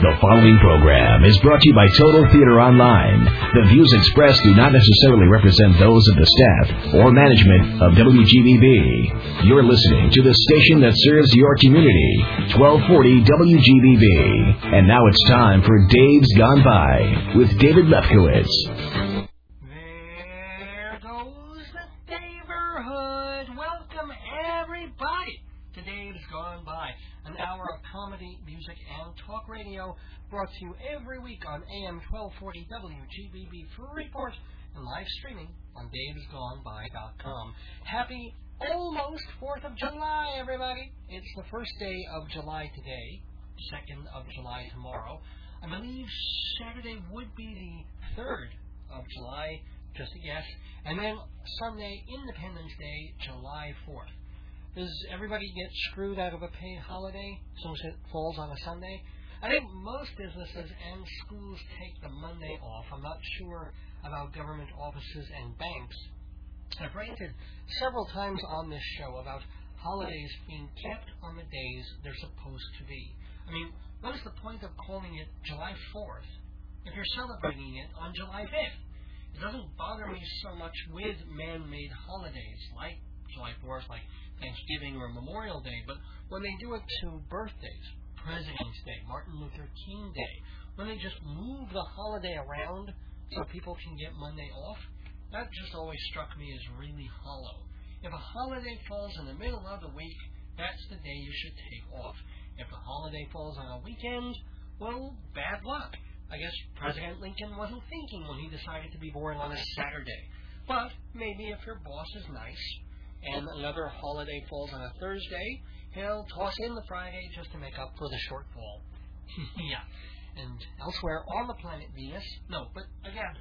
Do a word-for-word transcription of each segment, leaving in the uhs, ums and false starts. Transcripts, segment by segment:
The following program is brought to you by Total Theater Online. The views expressed do not necessarily represent those of the staff or management of W G B B. You're listening to the station that serves your community, twelve forty W G B B. And now it's time for Dave's Gone By with David Lefkowitz. There goes the neighborhood. Welcome, everybody, to Dave's Gone By, an hour of comedy, music, and talk radio brought to you every week on A M twelve forty W G B B for report and live streaming on daves gone by dot com. Happy almost fourth of July, everybody. It's the first day of July today, second of July tomorrow. I believe Saturday would be the third of July, just a guess. And then Sunday, Independence Day, July fourth. Does everybody get screwed out of a paid holiday since it falls on a Sunday? I think most businesses and schools take the Monday off. I'm not sure about government offices and banks. I've ranted several times on this show about holidays being kept on the days they're supposed to be. I mean, what is the point of calling it July fourth if you're celebrating it on July fifth? It doesn't bother me so much with man-made holidays like July fourth, like Thanksgiving or Memorial Day, but when they do it to birthdays, President's Day, Martin Luther King Day, when they just move the holiday around so people can get Monday off, that just always struck me as really hollow. If a holiday falls in the middle of the week, that's the day you should take off. If the holiday falls on a weekend, well, bad luck. I guess President Lincoln wasn't thinking when he decided to be born on a Saturday. But maybe if your boss is nice and another holiday falls on a Thursday, he'll toss in the Friday just to make up for the shortfall. Yeah. And elsewhere on the planet Venus, no, but again,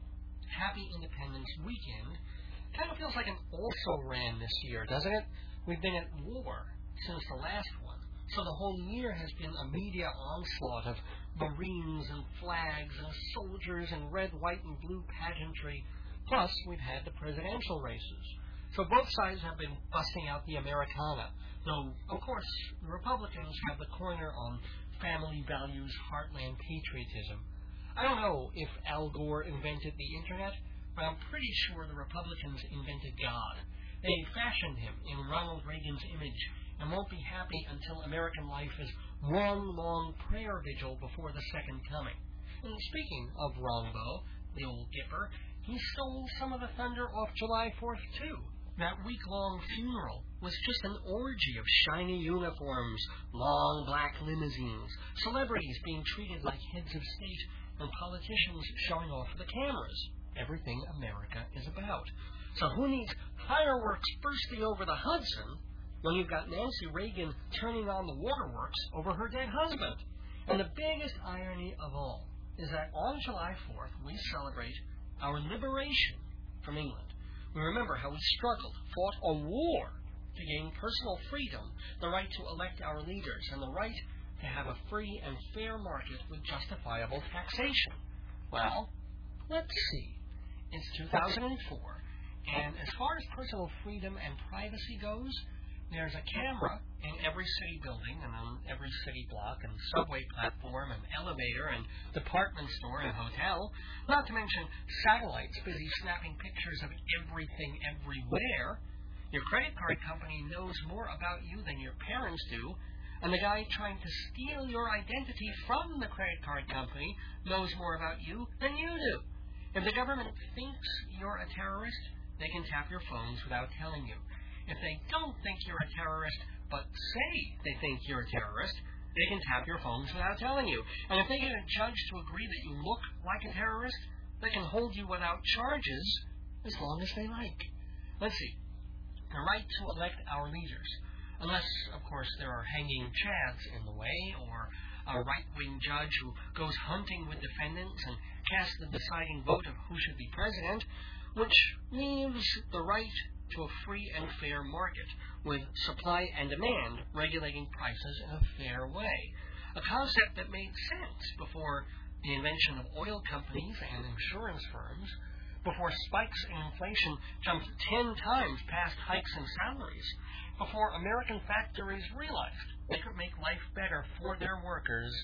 happy Independence Weekend kind of feels like an also-ran this year, doesn't it? We've been at war since the last one, so the whole year has been a media onslaught of Marines and flags and soldiers and red, white, and blue pageantry. Plus, we've had the presidential races. So both sides have been busting out the Americana, though, of course, the Republicans have the corner on family values, heartland patriotism. I don't know if Al Gore invented the Internet, but I'm pretty sure the Republicans invented God. They fashioned him in Ronald Reagan's image and won't be happy until American life is one long prayer vigil before the second coming. And speaking of Rombo, the old Gipper, he stole some of the thunder off July fourth, too. That week-long funeral was just an orgy of shiny uniforms, long black limousines, celebrities being treated like heads of state, and politicians showing off the cameras. Everything America is about. So who needs fireworks bursting over the Hudson when you've got Nancy Reagan turning on the waterworks over her dead husband? And the biggest irony of all is that on July fourth, we celebrate our liberation from England. We remember how we struggled, fought a war to gain personal freedom, the right to elect our leaders, and the right to have a free and fair market with justifiable taxation. Well, let's see. It's two thousand four, and as far as personal freedom and privacy goes, there's a camera in every city building and on every city block and subway platform and elevator and department store and hotel, not to mention satellites busy snapping pictures of everything everywhere. Your credit card company knows more about you than your parents do, and the guy trying to steal your identity from the credit card company knows more about you than you do. If the government thinks you're a terrorist, they can tap your phones without telling you. If they don't think you're a terrorist, but say they think you're a terrorist, they can tap your phones without telling you. And if they get a judge to agree that you look like a terrorist, they can hold you without charges as long as they like. Let's see. The right to elect our leaders. Unless, of course, there are hanging chads in the way, or a right-wing judge who goes hunting with defendants and casts the deciding vote of who should be president, which leaves the right to a free and fair market, with supply and demand regulating prices in a fair way. A concept that made sense before the invention of oil companies and insurance firms, before spikes in inflation jumped ten times past hikes in salaries, before American factories realized they could make life better for their workers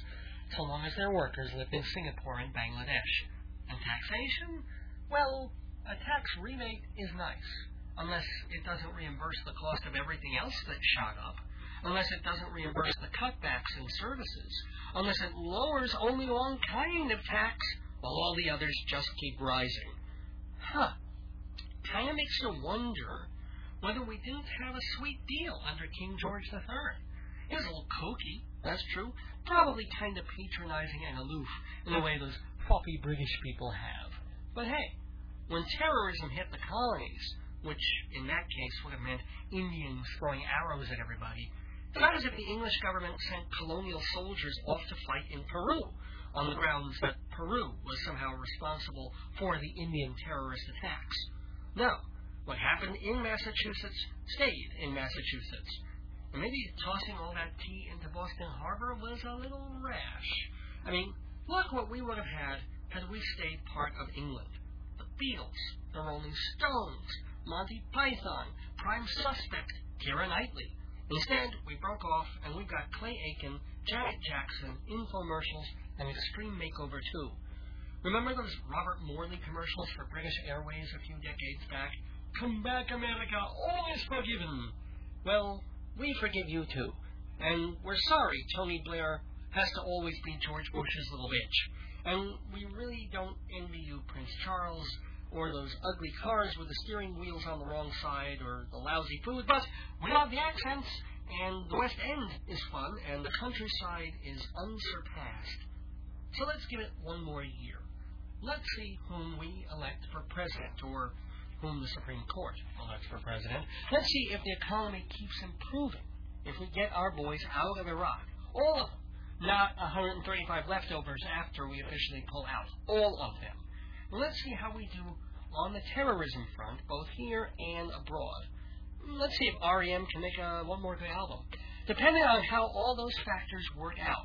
so long as their workers lived in Singapore and Bangladesh. And taxation? Well, a tax rebate is nice, unless it doesn't reimburse the cost of everything else that shot up, unless it doesn't reimburse the cutbacks in services, unless it lowers only one kind of tax, while all the others just keep rising. Huh. Kind of makes you wonder whether we didn't have a sweet deal under King George the Third. It was a little kooky, that's true, probably kind of patronizing and aloof in the way those floppy British people have. But hey, when terrorism hit the colonies, which in that case would have meant Indians throwing arrows at everybody, it's not as if the English government sent colonial soldiers off to fight in Peru on the grounds that Peru was somehow responsible for the Indian terrorist attacks. No, what happened in Massachusetts stayed in Massachusetts. And maybe tossing all that tea into Boston Harbor was a little rash. I mean, look what we would have had had we stayed part of England. The Beatles, the Rolling Stones, Monty Python, Prime Suspect, Keira Knightley. Instead, we broke off and we got Clay Aiken, Janet Jackson, infomercials, and Extreme Makeover two. Remember those Robert Morley commercials for British Airways a few decades back? Come back, America, all is forgiven. Well, we forgive you too. And we're sorry Tony Blair has to always be George Bush's little bitch. And we really don't envy you, Prince Charles, or those ugly cars with the steering wheels on the wrong side, or the lousy food, but we love the accents, and the West End is fun, and the countryside is unsurpassed. So let's give it one more year. Let's see whom we elect for president, or whom the Supreme Court elects for president. Let's see if the economy keeps improving, if we get our boys out of Iraq, all of them, not one hundred thirty-five leftovers after we officially pull out, all of them. Let's see how we do on the terrorism front, both here and abroad. Let's see if R E M can make a, one more good album. Depending on how all those factors work out,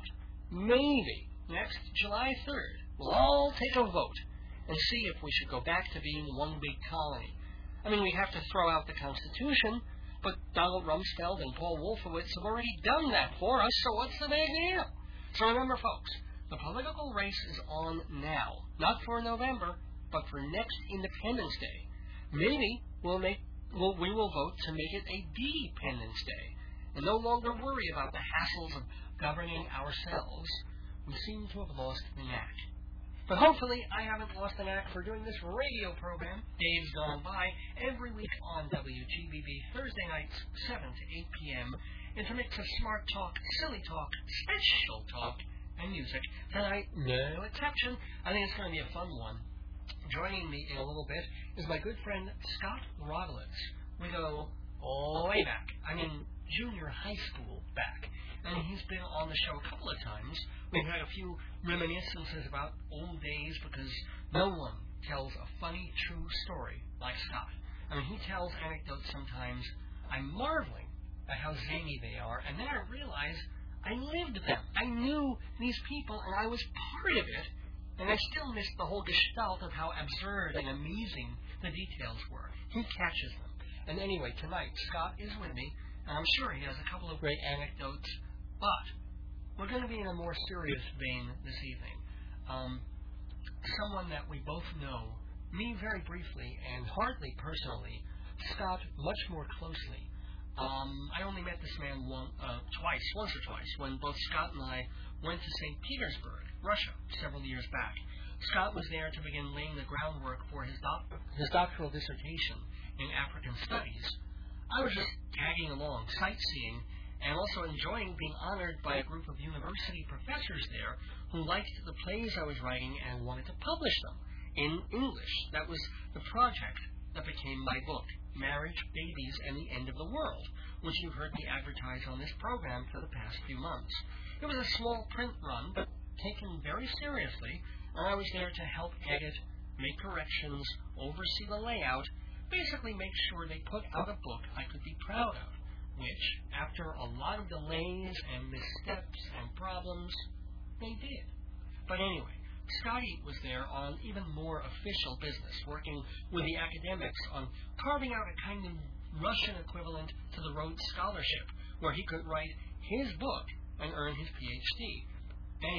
maybe next July third, we'll all take a vote and see if we should go back to being one big colony. I mean, we have to throw out the Constitution, but Donald Rumsfeld and Paul Wolfowitz have already done that for us, so what's the big deal? So remember, folks, the political race is on now, not for November, but for next Independence Day. Maybe we'll make we'll, we will vote to make it a Dependence Day, and no longer worry about the hassles of governing ourselves. We seem to have lost the knack. But hopefully I haven't lost the knack for doing this radio program, Dave's Gone By, every week on W G B B, Thursday nights, seven to eight p.m., intermix of smart talk, silly talk, special talk, and music. Tonight, no exception. I think it's going to be a fun one. Joining me in a little bit is my good friend Scott Rodowitz. We go all the way back. I mean, junior high school back. And he's been on the show a couple of times. We've had a few reminiscences about old days because no one tells a funny, true story like Scott. I mean, he tells anecdotes sometimes. I'm marveling at how zany they are, and then I realize I lived them. I knew these people, and I was part of it, and I still missed the whole gestalt of how absurd and amazing the details were. He catches them. And anyway, tonight, Scott is with me, and I'm sure he has a couple of great anecdotes, but we're going to be in a more serious vein this evening. Um, someone that we both know, me very briefly, and hardly personally, Scott much more closely. Um, I only met this man one, uh, twice, once or twice, when both Scott and I went to Saint Petersburg, Russia, several years back. Scott was there to begin laying the groundwork for his, doc- his doctoral dissertation in African Studies. I was just tagging along, sightseeing, and also enjoying being honored by a group of university professors there who liked the plays I was writing and wanted to publish them in English. That was the project that became my book, Marriage, Babies, and the End of the World, which you've heard me advertise on this program for the past few months. It was a small print run, but taken very seriously, and I was there to help edit, make corrections, oversee the layout, basically make sure they put out a book I could be proud of, which, after a lot of delays and missteps and problems, they did. But anyway, Scotty was there on even more official business, working with the academics on carving out a kind of Russian equivalent to the Rhodes Scholarship, where he could write his book and earn his P H D. Anyway,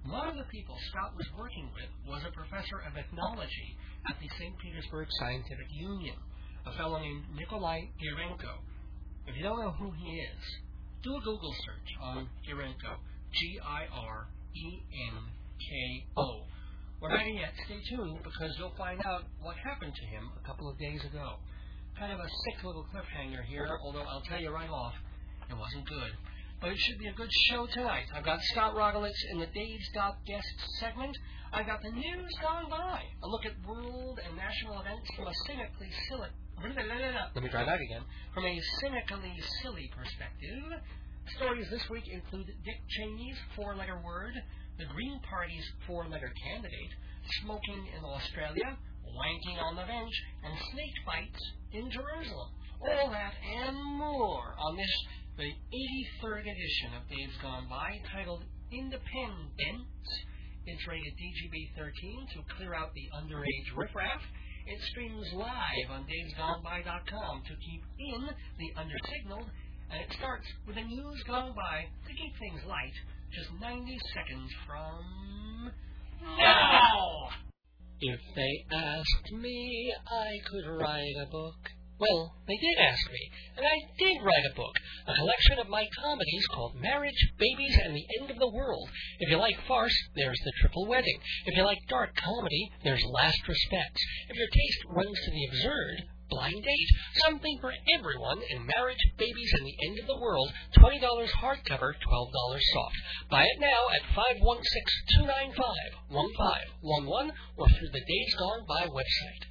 One of the people Scott was working with was a professor of ethnology at the Saint Petersburg Scientific Union, a fellow named Nikolai Girenko. If you don't know who he is, do a Google search on Girenko, G I R E N K O. Or better yet, stay tuned because you'll find out what happened to him a couple of days ago. Kind of a sick little cliffhanger here, although I'll tell you right off, it wasn't good. But it should be a good show tonight. I've got Scott Rogalitz in the Dave's Got Guests segment. I've got the news gone by, a look at world and national events from a cynically silly... Let me try that again. From a cynically silly perspective. Stories this week include Dick Cheney's four-letter word, the Green Party's four-letter candidate, smoking in Australia, wanking on the bench, and snake bites in Jerusalem. All that and more on this, the eighty-third edition of Dave's Gone By, titled Independence. It's rated D G B thirteen to clear out the underage riffraff. It streams live on daves gone by dot com to keep in the undersignaled, and it starts with the news gone by to keep things light, just ninety seconds from now. If they asked me, I could write a book. Well, they did ask me, and I did write a book, a collection of my comedies called Marriage, Babies, and the End of the World. If you like farce, there's The Triple Wedding. If you like dark comedy, there's Last Respects. If your taste runs to the absurd, Blind Date. Something for everyone in Marriage, Babies, and the End of the World. twenty dollars hardcover, twelve dollars soft. Buy it now at five one six, two nine five, one five one one or through the Days Gone By website.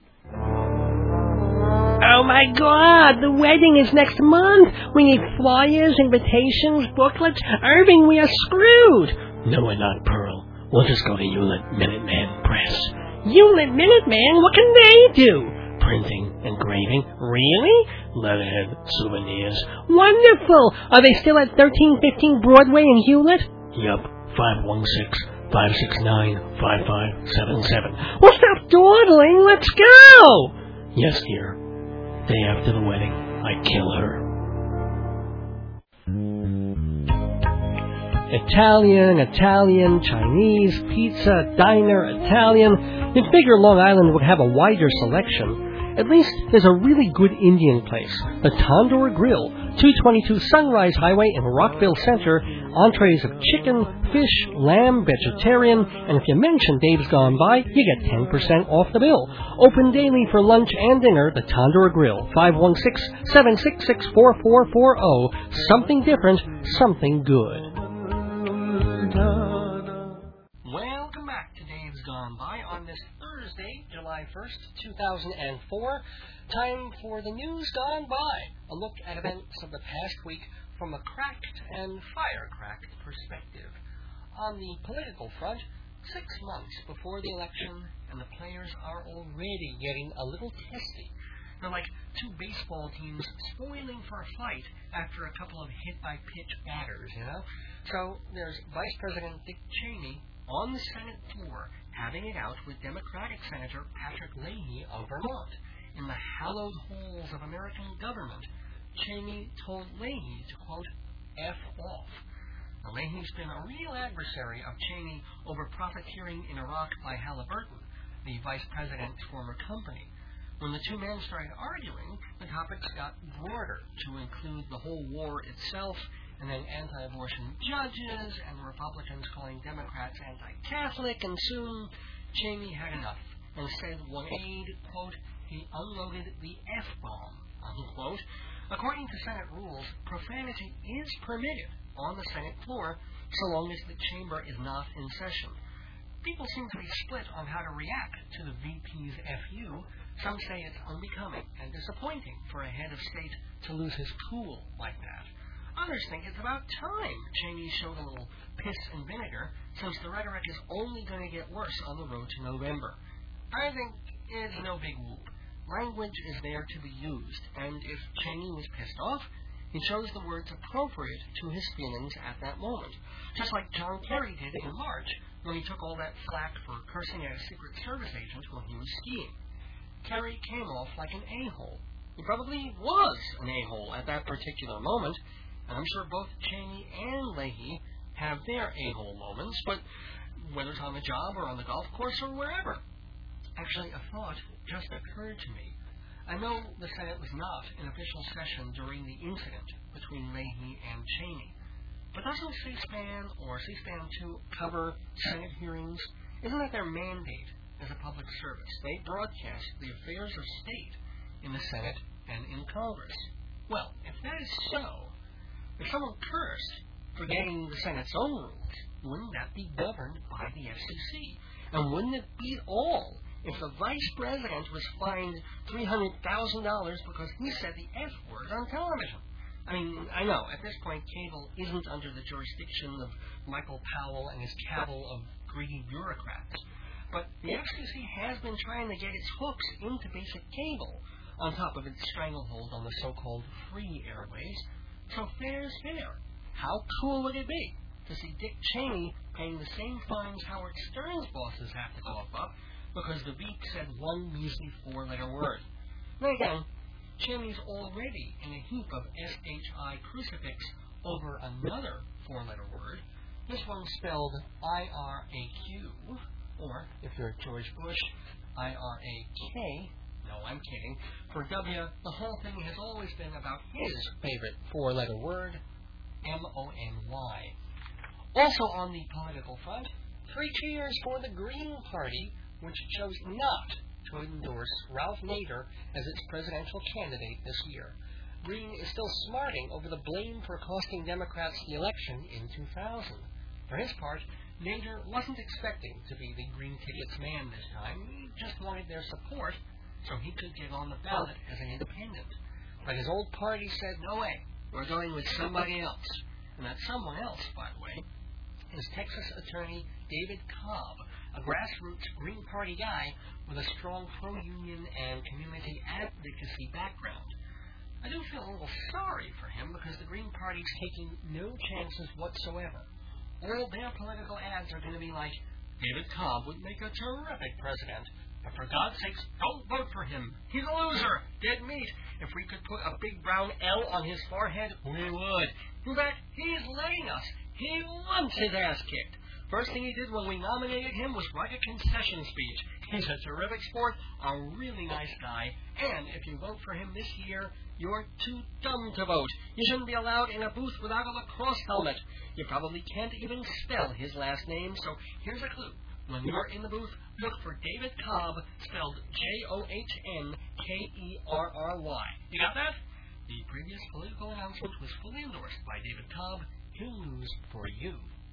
Oh my God, the wedding is next month. We need flyers, invitations, booklets. Irving, we are screwed. No, we're not, Pearl. We'll just go to Hewlett Minuteman Press. Hewlett Minuteman? What can they do? Printing, engraving. Really? Letterhead, souvenirs. Wonderful. Are they still at thirteen fifteen Broadway in Hewlett? Yup, five one six, five six nine, five five seven seven. Well, stop dawdling. Let's go. Yes, dear. Day after the wedding, I kill her. Italian, Italian, Chinese, pizza, diner, Italian. You'd figure Long Island would have a wider selection. At least there's a really good Indian place, the Tandoor Grill, two twenty-two Sunrise Highway in Rockville Center. Entrees of chicken, fish, lamb, vegetarian, and if you mention Dave's Gone By, you get ten percent off the bill. Open daily for lunch and dinner, the Tandoor Grill, five one six, seven six six, four four four zero. Something different, something good. Welcome back to Dave's Gone By on this Thursday, July first, two thousand four. Time for the news gone by, a look at events of the past week from a cracked and fire-cracked perspective. On the political front, six months before the election, and the players are already getting a little testy. They're like two baseball teams spoiling for a fight after a couple of hit-by-pitch batters, you know? So there's Vice President Dick Cheney on the Senate floor having it out with Democratic Senator Patrick Leahy of Vermont. In the hallowed halls of American government, Cheney told Leahy to, quote, F off. Now, Leahy's been a real adversary of Cheney over profiteering in Iraq by Halliburton, the vice president's former company. When the two men started arguing, the topics got broader to include the whole war itself, and then anti-abortion judges, and the Republicans calling Democrats anti-Catholic, and soon Cheney had enough and said one aide, quote, he unloaded the F-bomb, unquote. According to Senate rules, profanity is permitted on the Senate floor so long as the chamber is not in session. People seem to be split on how to react to the V P's F U. Some say it's unbecoming and disappointing for a head of state to lose his cool like that. Others think it's about time Cheney showed a little piss and vinegar, since the rhetoric is only going to get worse on the road to November. I think it's no big whoop. Language is there to be used, and if Cheney was pissed off, he chose the words appropriate to his feelings at that moment, just like John Kerry did in March when he took all that flack for cursing at a Secret Service agent when he was skiing. Kerry came off like an a-hole. He probably was an a-hole at that particular moment, and I'm sure both Cheney and Leahy have their a-hole moments, but whether it's on the job or on the golf course or wherever. Actually, a thought just occurred to me. I know the Senate was not in official session during the incident between Leahy and Cheney, but doesn't C-SPAN or C-SPAN two cover Senate hearings? Isn't that their mandate as a public service? They broadcast the affairs of state in the Senate and in Congress. Well, if that is so, if someone cursed forgetting the Senate's own rules, wouldn't that be governed by the F C C? And wouldn't it be all if the vice president was fined three hundred thousand dollars because he said the F word on television? I mean, I know, at this point, cable isn't under the jurisdiction of Michael Powell and his cabal of greedy bureaucrats. But the F C C has been trying to get its hooks into basic cable, on top of its stranglehold on the so-called free airways. So fair's fair. How cool would it be to see Dick Cheney paying the same fines Howard Stern's bosses have to cough up because the beep said one measly four-letter word? Then again, Cheney's already in a heap of S H I crucifix over another four-letter word, this one spelled I R A Q, or, if you're George Bush, I R A K. No, I'm kidding. For W, the whole thing has always been about his favorite four-letter word, M O N Y. Also on the political front, three cheers for the Green Party, which chose not to endorse Ralph Nader as its presidential candidate this year. Green is still smarting over the blame for costing Democrats the election in two thousand. For his part, Nader wasn't expecting to be the Green Ticket's man this time. He just wanted their support so he could get on the ballot as an independent. But his old party said, no way, we're going with somebody else. And that someone else, by the way, is Texas attorney David Cobb, a grassroots Green Party guy with a strong pro-union and community advocacy background. I do feel a little sorry for him because the Green Party's taking no chances whatsoever. All their political ads are going to be like, David Cobb would make a terrific president, but for God's sakes, don't vote for him. He's a loser, dead meat. If we could put a big brown L on his forehead, we would. In fact, he's letting us. He wants his ass kicked. First thing he did when we nominated him was write a concession speech. He's a terrific sport, a really nice guy, and if you vote for him this year, you're too dumb to vote. You shouldn't be allowed in a booth without a lacrosse helmet. You probably can't even spell his last name, so here's a clue. When you're in the booth, look for David Cobb, spelled J O H N K E R R Y. You got that? The previous political announcement was fully endorsed by David Cobb. He'll lose for you.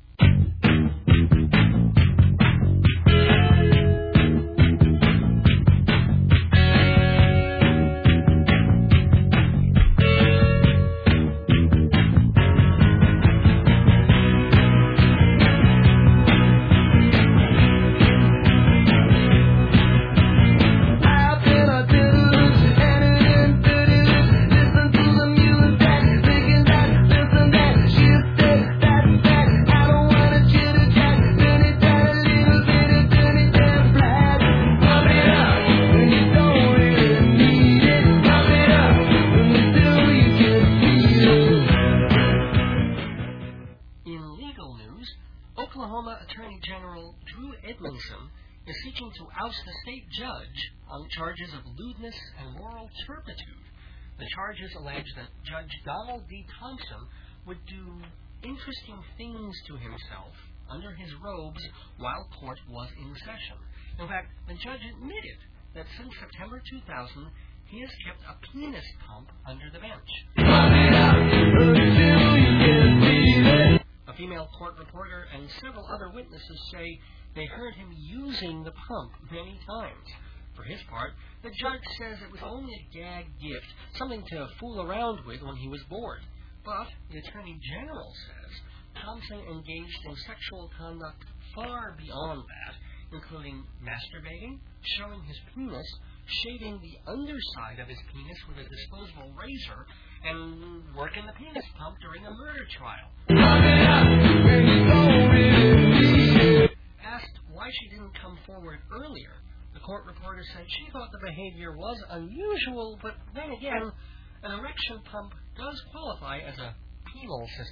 Charges of lewdness and moral turpitude. The charges allege that Judge Donald D. Thompson would do interesting things to himself under his robes while court was in session. In fact, the judge admitted that since September two thousand, he has kept a penis pump under the bench. A female court reporter and several other witnesses say they heard him using the pump many times. For his part, the judge says it was only a gag gift, something to fool around with when he was bored. But the Attorney General says Thompson engaged in sexual conduct far beyond that, including masturbating, showing his penis, shaving the underside of his penis with a disposable razor, and working the penis pump during a murder trial. Asked why she didn't come forward earlier, the court reporter said she thought the behavior was unusual, but then again, an erection pump does qualify as a penal system.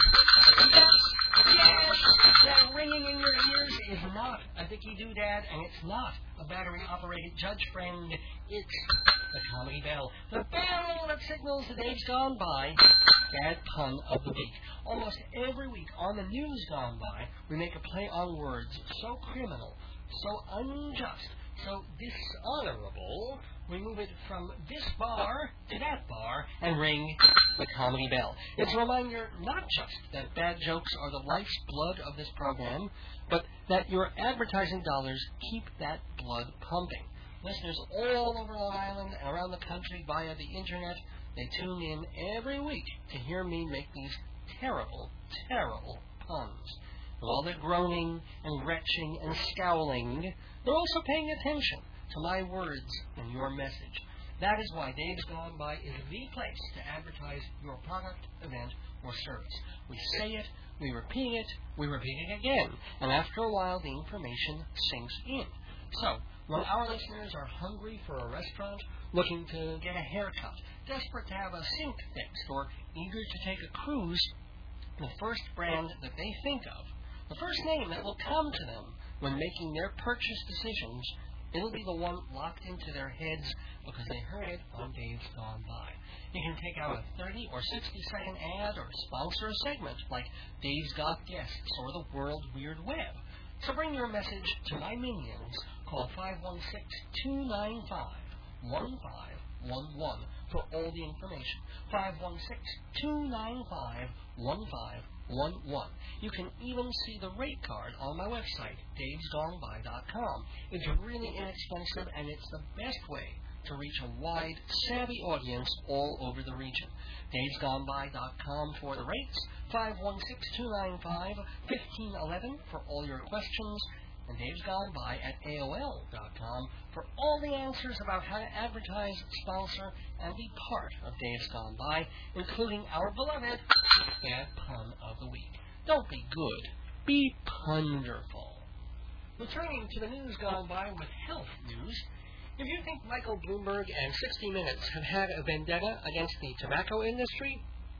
Yes, that ringing in your ears is not a Dickie Doodad, and it's not a battery-operated judge friend. It's the Comedy Bell. The bell that signals the days gone by. Bad pun of the week. Almost every week on the news gone by, we make a play on words so criminal, so unjust, so dishonorable, we move it from this bar to that bar and ring the Comedy Bell. It's a reminder not just that bad jokes are the life's blood of this program, but that your advertising dollars keep that blood pumping. Listeners all over Long Island and around the country via the internet, they tune in every week to hear me make these terrible, terrible puns. With all their groaning and retching and scowling, they're also paying attention to my words and your message. That is why Dave's Gone By is the place to advertise your product, event, or service. We say it, we repeat it, we repeat it again, and after a while the information sinks in. So, when our listeners are hungry for a restaurant, looking to get a haircut, desperate to have a sink fixed, or eager to take a cruise, the first brand that they think of, the first name that will come to them when making their purchase decisions, it'll be the one locked into their heads because they heard it on Dave's Gone By. You can take out a thirty or sixty second ad or sponsor a segment like Dave's Got Guests or the World Weird Web. So bring your message to my minions. Call five one six, two nine five, one five one one for all the information. five one six, two nine five, one five one one. You can even see the rate card on my website, daves gone by dot com. It's really inexpensive, and it's the best way to reach a wide, savvy audience all over the region. daves gone by dot com for the rates, five one six, two nine five, one five one one for all your questions, and Dave's Gone By at A O L dot com for all the answers about how to advertise, sponsor, and be part of Dave's Gone By, including our beloved Bad Pun of the Week. Don't be good, be punderful. Returning to the news gone by with health news, if you think Michael Bloomberg and sixty minutes have had a vendetta against the tobacco industry,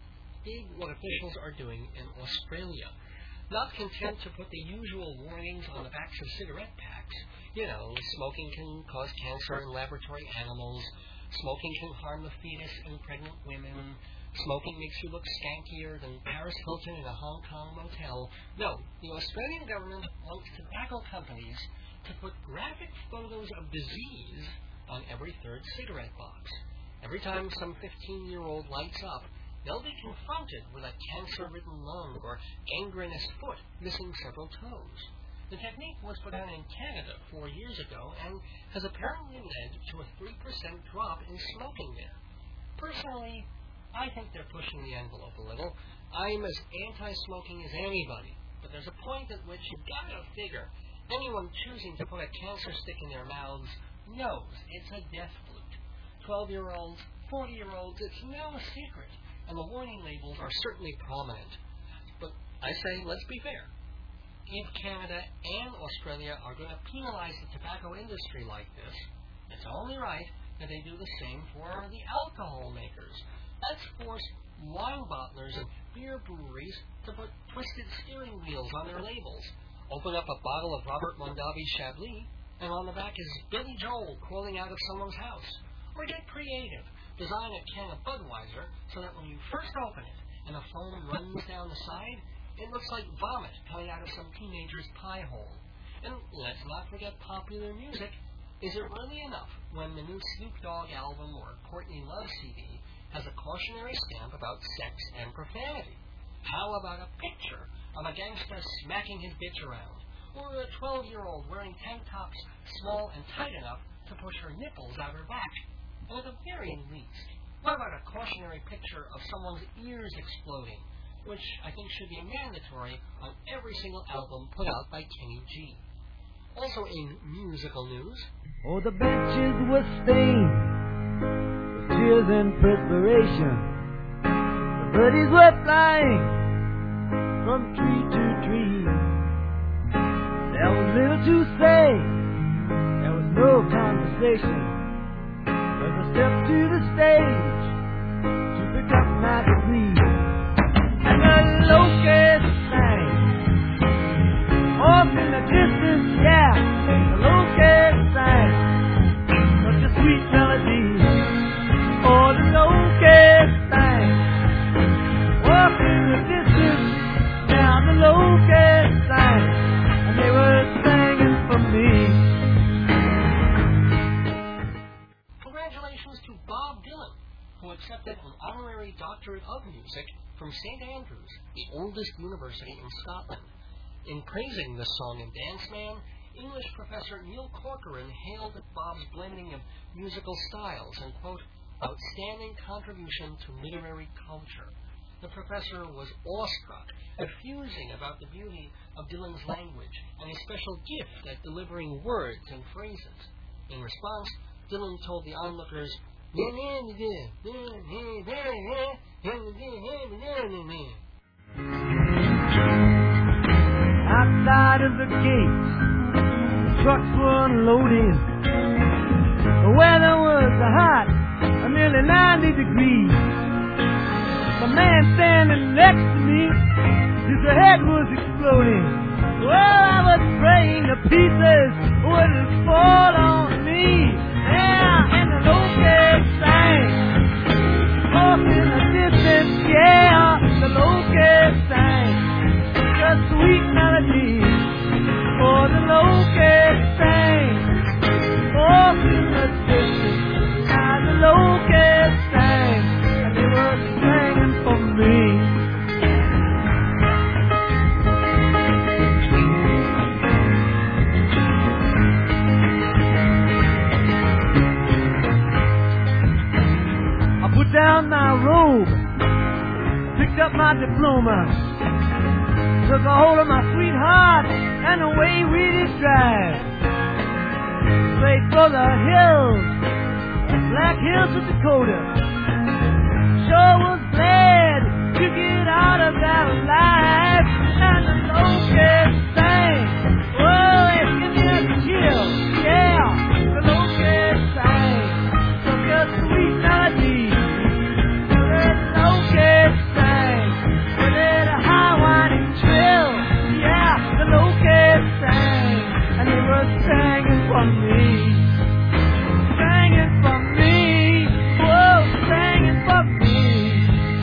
dig what officials are doing in Australia. Not content to put the usual warnings on the backs of cigarette packs. You know, smoking can cause cancer in laboratory animals. Smoking can harm the fetus in pregnant women. Smoking makes you look skankier than Paris Hilton in a Hong Kong motel. No, the Australian government wants tobacco companies to put graphic photos of disease on every third cigarette box. Every time some fifteen-year-old lights up, they'll be confronted with a cancer-ridden lung or gangrenous foot missing several toes. The technique was put out in Canada four years ago and has apparently led to a three percent drop in smoking there. Personally, I think they're pushing the envelope a little. I'm as anti-smoking as anybody, but there's a point at which you've got to figure anyone choosing to put a cancer stick in their mouths knows it's a death flute. twelve-year-olds, forty-year-olds, it's no secret. And the warning labels are certainly prominent. But I say, let's be fair. If Canada and Australia are going to penalize the tobacco industry like this, it's only right that they do the same for the alcohol makers. Let's force wine bottlers and beer breweries to put twisted steering wheels on their labels. Open up a bottle of Robert Mondavi Chablis, and on the back is Billy Joel crawling out of someone's house. Or get creative. Design a can of Budweiser so that when you first open it and the foam runs down the side, it looks like vomit coming out of some teenager's pie hole. And let's not forget popular music. Is it really enough when the new Snoop Dogg album or Courtney Love C D has a cautionary stamp about sex and profanity? How about a picture of a gangster smacking his bitch around? Or a twelve-year-old wearing tank tops small and tight enough to push her nipples out her back? And at the very least, what about a cautionary picture of someone's ears exploding, which I think should be mandatory on every single album put out by Kenny G. Also in musical news, oh, the benches were stained with tears and perspiration. The birdies were flying from tree to tree. There was little to say, there was no conversation. Step to the stage to pick up my degree, and the local of Music from Saint Andrews, the oldest university in Scotland. In praising the song and dance man, English professor Neil Corcoran hailed Bob's blending of musical styles and, quote, outstanding contribution to literary culture. The professor was awestruck, effusing about the beauty of Dylan's language and his special gift at delivering words and phrases. In response, Dylan told the onlookers, outside of the gates, trucks were unloading. The weather was hot, nearly ninety degrees. The man standing next to me, his head was exploding. Well, I was praying the pieces wouldn't fall on me. Yeah, and the locust sang, off in the distance. Yeah, the locust sang, the sweet melody. For the locust sang, off in the distance. Now the locust sang, and they were singing for me. Down my robe, picked up my diploma, took a hold of my sweetheart, and away we did drive. Straight for the hills, the black hills of Dakota. Sure was glad to get out of that alive. And the locust sang, oh, it's giving us a chill. Yeah, the locust sang, such a sweet melody. Singing for me, singing for me, whoa, singing for me.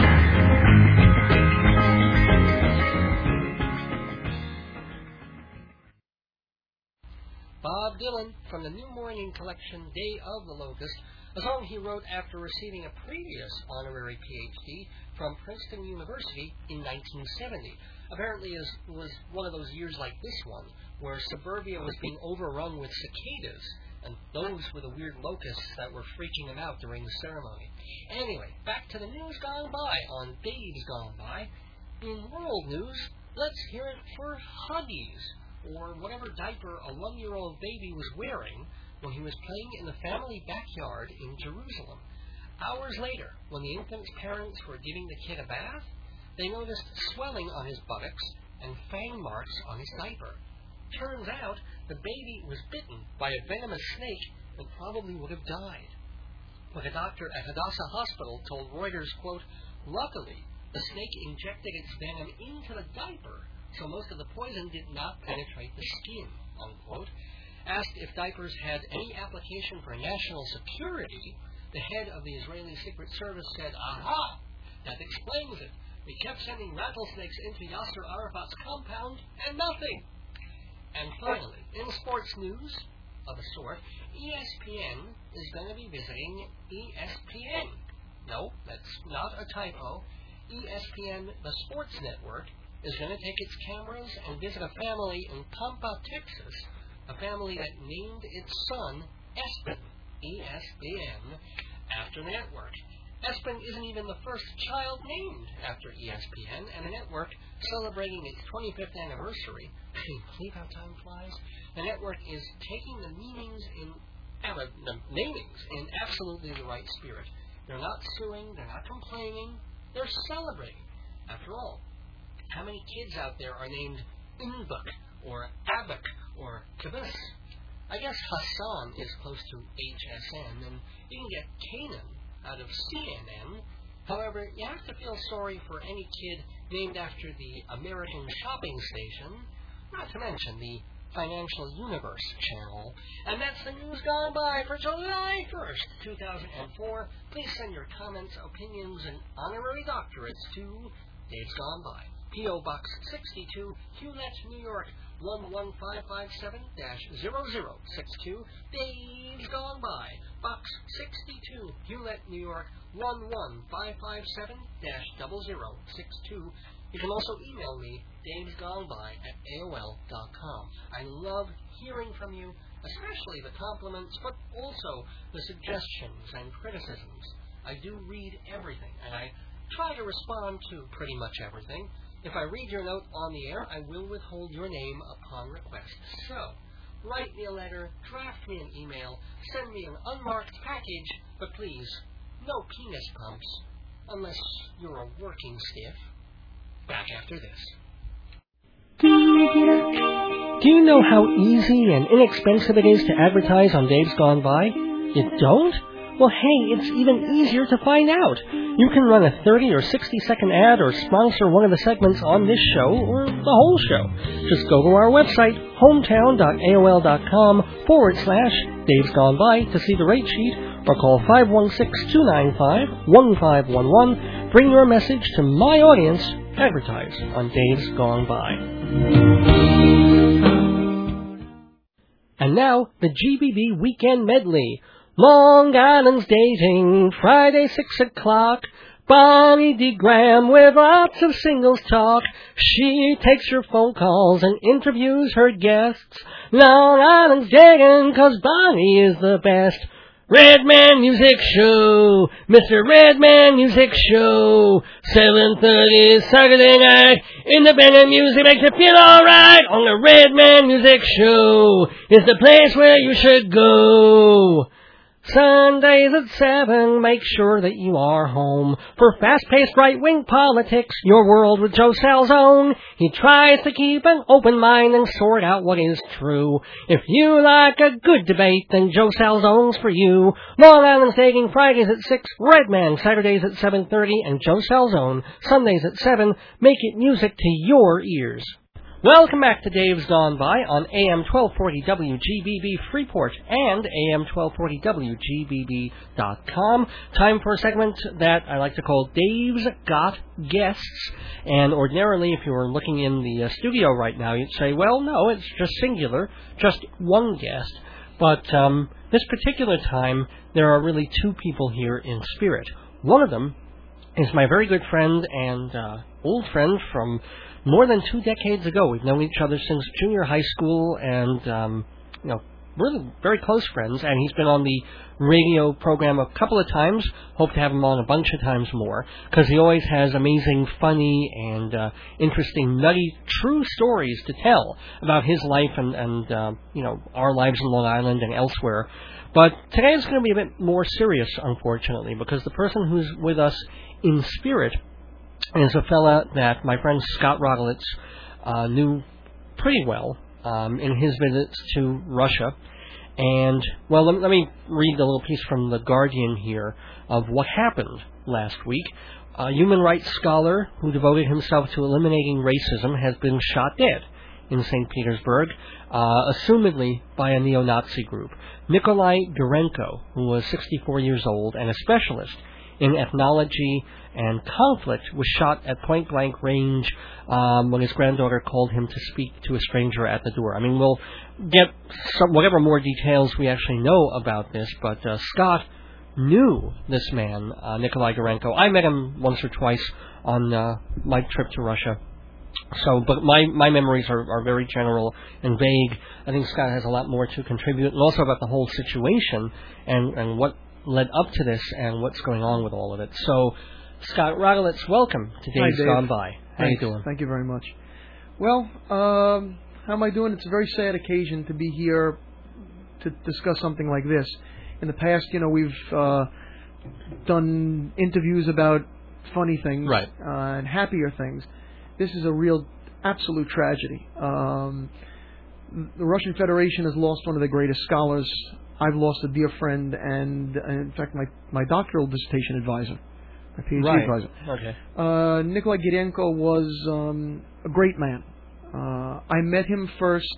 Bob Dylan from the New Morning Collection, Day of the Locust, a song he wrote after receiving a previous honorary P H D from Princeton University in nineteen seventy. Apparently it was one of those years like this one, where suburbia was being overrun with cicadas, and those were the weird locusts that were freaking him out during the ceremony. Anyway, back to the news gone by on Days Gone By. In world news, let's hear it for Huggies, or whatever diaper a one-year-old baby was wearing when he was playing in the family backyard in Jerusalem. Hours later, when the infant's parents were giving the kid a bath, they noticed swelling on his buttocks and fang marks on his diaper. Turns out the baby was bitten by a venomous snake and probably would have died. But a doctor at Hadassah Hospital told Reuters, quote, luckily, the snake injected its venom into the diaper, so most of the poison did not penetrate the skin, unquote. Asked if diapers had any application for national security, the head of the Israeli Secret Service said, aha, that explains it. We kept sending rattlesnakes into Yasser Arafat's compound, and nothing. And finally, in sports news of a sort, E S P N is going to be visiting E S P N. No, that's not a typo. E S P N, the sports network, is going to take its cameras and visit a family in Pampa, Texas, a family that named its son Espen, E S P N, after the network. Espen isn't even the first child named after E S P N, and the network, celebrating its twenty-fifth anniversary, can you believe how time flies? The network is taking the meanings in, uh, the namings in absolutely the right spirit. They're not suing, they're not complaining, they're celebrating. After all, how many kids out there are named Inbuk, or Abuk, or Kibis? I guess Hassan is close to H S N, and you can get Canaan out of C N N. However, you have to feel sorry for any kid named after the American Shopping Station, not to mention the Financial Universe channel. And that's the news gone by for July first, two thousand four. Please send your comments, opinions, and honorary doctorates to Days Gone By. P O. Box sixty-two, Hewlett, New York, one one five five seven dash zero zero six two. Days Gone By. Box sixty-two, Hewlett, New York, one one five five seven zero zero six two. You can also email me, daves gone by at A O L dot com. I love hearing from you, especially the compliments, but also the suggestions and criticisms. I do read everything, and I try to respond to pretty much everything. If I read your note on the air, I will withhold your name upon request. So, write me a letter, draft me an email, send me an unmarked package, but please, no penis pumps, unless you're a working stiff. Back after this. Do you know how easy and inexpensive it is to advertise on Dave's Gone By? You don't? Well, hey, it's even easier to find out. You can run a thirty or sixty second ad or sponsor one of the segments on this show or the whole show. Just go to our website, hometown.aol.com forward slash Dave's Gone By to see the rate sheet, or call five one six, two nine five, one five one one. Bring your message to my audience. Advertise on Dave's Gone By. And now, the G B B Weekend Medley. Long Island's dating, Friday six o'clock. Bonnie D. Graham with lots of singles talk. She takes your phone calls and interviews her guests. Long Island's dating, 'cause Bonnie is the best. Redman Music Show, Mister Redman Music Show, seven thirty Saturday night, independent music makes you feel alright, on the Redman Music Show is the place where you should go. Sundays at seven, make sure that you are home. For fast-paced right-wing politics, your world with Joe Salzone. He tries to keep an open mind and sort out what is true. If you like a good debate, then Joe Salzone's for you. Long Island's Dating, Fridays at six, Redman, Saturdays at seven thirty, and Joe Salzone, Sundays at seven. Make it music to your ears. Welcome back to Dave's Gone By on A M twelve forty W G B B Freeport and A M twelve forty W G B B dot com. Time for a segment that I like to call Dave's Got Guests. And ordinarily, if you were looking in the uh, studio right now, you'd say, well, no, it's just singular, just one guest. But um, this particular time, there are really two people here in spirit. One of them is my very good friend and uh, old friend from more than two decades ago. We've known each other since junior high school, and um, you know, we're very close friends. And he's been on the radio program a couple of times. Hope to have him on a bunch of times more, because he always has amazing, funny, and uh, interesting, nutty, true stories to tell about his life and, and uh, you know, our lives in Long Island and elsewhere. But today is going to be a bit more serious, unfortunately, because the person who's with us in spirit is a fella that my friend Scott Rogalitz uh, knew pretty well um, in his visits to Russia. And, well, let, let me read a little piece from The Guardian here of what happened last week. A human rights scholar who devoted himself to eliminating racism has been shot dead in Saint Petersburg, uh, assumedly by a neo-Nazi group. Nikolai Gurenko, who was sixty-four years old and a specialist in ethnology and conflict, was shot at point-blank range um, when his granddaughter called him to speak to a stranger at the door. I mean, we'll get some, whatever more details we actually know about this, but uh, Scott knew this man, uh, Nikolai Gurenko. I met him once or twice on uh, my trip to Russia. So, but my, my memories are, are very general and vague. I think Scott has a lot more to contribute, and also about the whole situation and, and what led up to this and what's going on with all of it. So, Scott Rogalitz, welcome to Dave's Dave. Gone By. How Thanks. you doing? Thank you very much. Well, um, how am I doing? It's a very sad occasion to be here to discuss something like this. In the past, you know, we've uh, done interviews about funny things right. uh, and happier things. This is a real, absolute tragedy. Um, the Russian Federation has lost one of the greatest scholars. I've lost a dear friend and, uh, in fact, my, my doctoral dissertation advisor, my PhD right. advisor. Okay. Uh, Nikolai Gurenko was um, a great man. Uh, I met him first